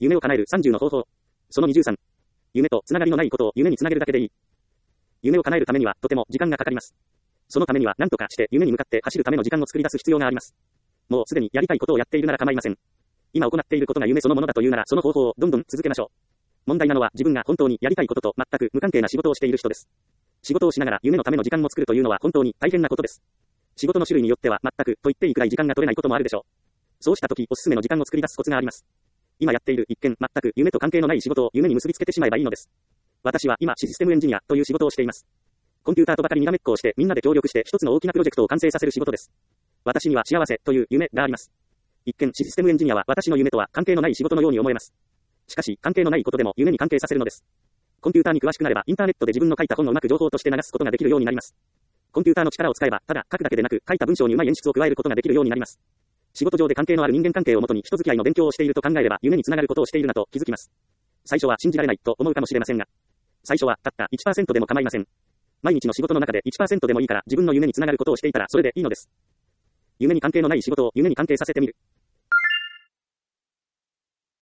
夢を叶える30の方法。その23。夢とつながりのないことを夢につなげるだけでいい。夢を叶えるためにはとても時間がかかります。そのためには何とかして夢に向かって走るための時間を作り出す必要があります。もうすでにやりたいことをやっているなら構いません。今行っていることが夢そのものだというならその方法をどんどん続けましょう。問題なのは自分が本当にやりたいことと全く無関係な仕事をしている人です。仕事をしながら夢のための時間を作るというのは本当に大変なことです。仕事の種類によっては全くと言っていいくらい時間が取れないこともあるでしょう。そうした時おすすめの時間を作り出すコツがあります。今やっている一見全く夢と関係のない仕事を夢に結びつけてしまえばいいのです。私は今システムエンジニアという仕事をしています。コンピューターとばかりにらめっこをしてみんなで協力して一つの大きなプロジェクトを完成させる仕事です。私には幸せという夢があります。一見システムエンジニアは私の夢とは関係のない仕事のように思えます。しかし関係のないことでも夢に関係させるのです。コンピューターに詳しくなればインターネットで自分の書いた本をうまく情報として流すことができるようになります。コンピューターの力を使えばただ書くだけでなく書いた文章にうまい演出を加えることができるようになります。仕事上で関係のある人間関係をもとに人付き合いの勉強をしていると考えれば夢につながることをしているなと気づきます。最初は信じられないと思うかもしれませんが、最初はたった 1% でも構いません。毎日の仕事の中で 1% でもいいから自分の夢につながることをしていたらそれでいいのです。夢に関係のない仕事を夢に関係させてみる。